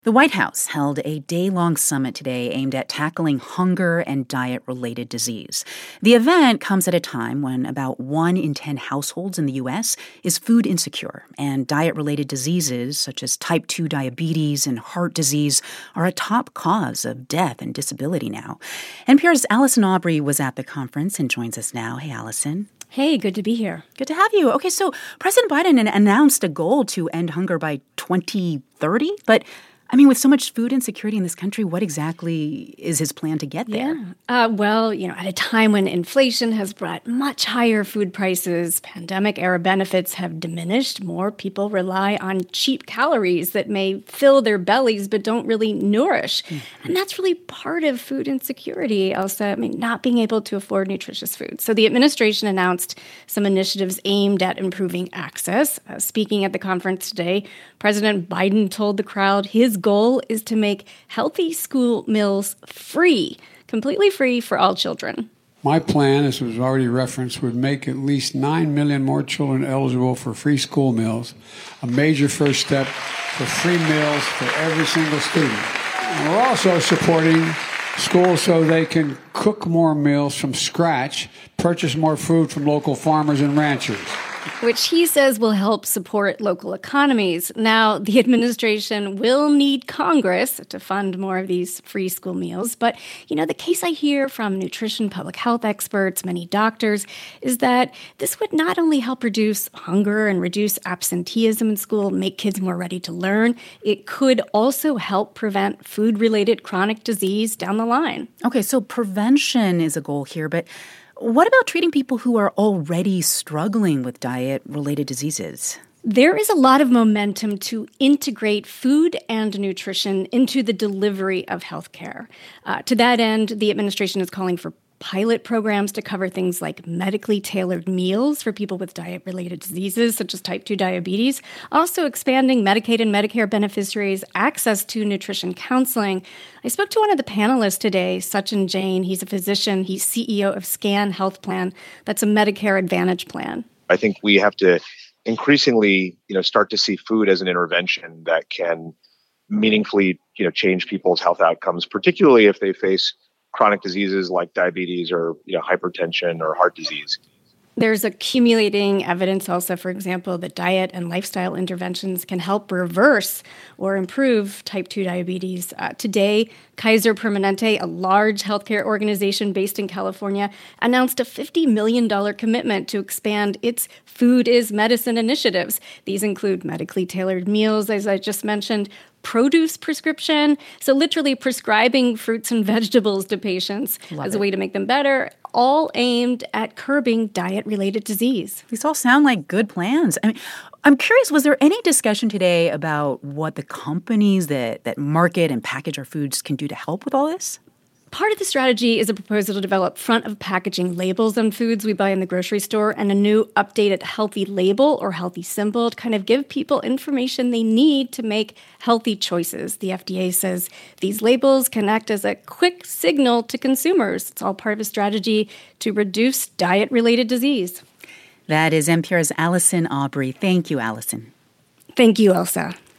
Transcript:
The White House held a day-long summit today aimed at tackling hunger and diet-related disease. The event comes at a time when about 1 in 10 households in the U.S. is food insecure, and diet-related diseases such as type 2 diabetes and heart disease are a top cause of death and disability now. NPR's Allison Aubrey was at the conference and joins us now. Hey, Allison. Hey, good to be here. Good to have you. Okay, so President Biden announced a goal to end hunger by 2030, but with so much food insecurity in this country, what exactly is his plan to get there? At a time when inflation has brought much higher food prices, pandemic-era benefits have diminished, more people rely on cheap calories that may fill their bellies but don't really nourish. Mm-hmm. And that's really part of food insecurity, Elsa, not being able to afford nutritious food. So the administration announced some initiatives aimed at improving access. Speaking at the conference today, President Biden told the crowd his goal is to make healthy school meals free, completely free for all children. My plan, as was already referenced, would make at least 9 million more children eligible for free school meals, a major first step for free meals for every single student. And we're also supporting schools so they can cook more meals from scratch, purchase more food from local farmers and ranchers, which he says will help support local economies. Now, the administration will need Congress to fund more of these free school meals. But, the case I hear from nutrition public health experts, many doctors, is that this would not only help reduce hunger and reduce absenteeism in school, make kids more ready to learn, it could also help prevent food-related chronic disease down the line. Okay, so prevention is a goal here, but what about treating people who are already struggling with diet-related diseases? There is a lot of momentum to integrate food and nutrition into the delivery of healthcare. To that end, the administration is calling for pilot programs to cover things like medically tailored meals for people with diet-related diseases, such as type 2 diabetes, also expanding Medicaid and Medicare beneficiaries' access to nutrition counseling. I spoke to one of the panelists today, Sachin Jain. He's a physician. He's CEO of SCAN Health Plan. That's a Medicare Advantage plan. I think we have to increasingly, start to see food as an intervention that can meaningfully, change people's health outcomes, particularly if they face chronic diseases like diabetes or hypertension or heart disease. There's accumulating evidence also, for example, that diet and lifestyle interventions can help reverse or improve type 2 diabetes. Today, Kaiser Permanente, a large healthcare organization based in California, announced a $50 million commitment to expand its Food is Medicine initiatives. These include medically tailored meals, as I just mentioned, produce prescription, so literally prescribing fruits and vegetables to patients as a way to make them better, all aimed at curbing diet-related disease. These all sound like good plans. I'm curious, was there any discussion today about what the companies that market and package our foods can do to help with all this? Part of the strategy is a proposal to develop front-of-packaging labels on foods we buy in the grocery store and a new updated healthy label or healthy symbol to kind of give people information they need to make healthy choices. The FDA says these labels can act as a quick signal to consumers. It's all part of a strategy to reduce diet-related disease. That is NPR's Allison Aubrey. Thank you, Allison. Thank you, Elsa.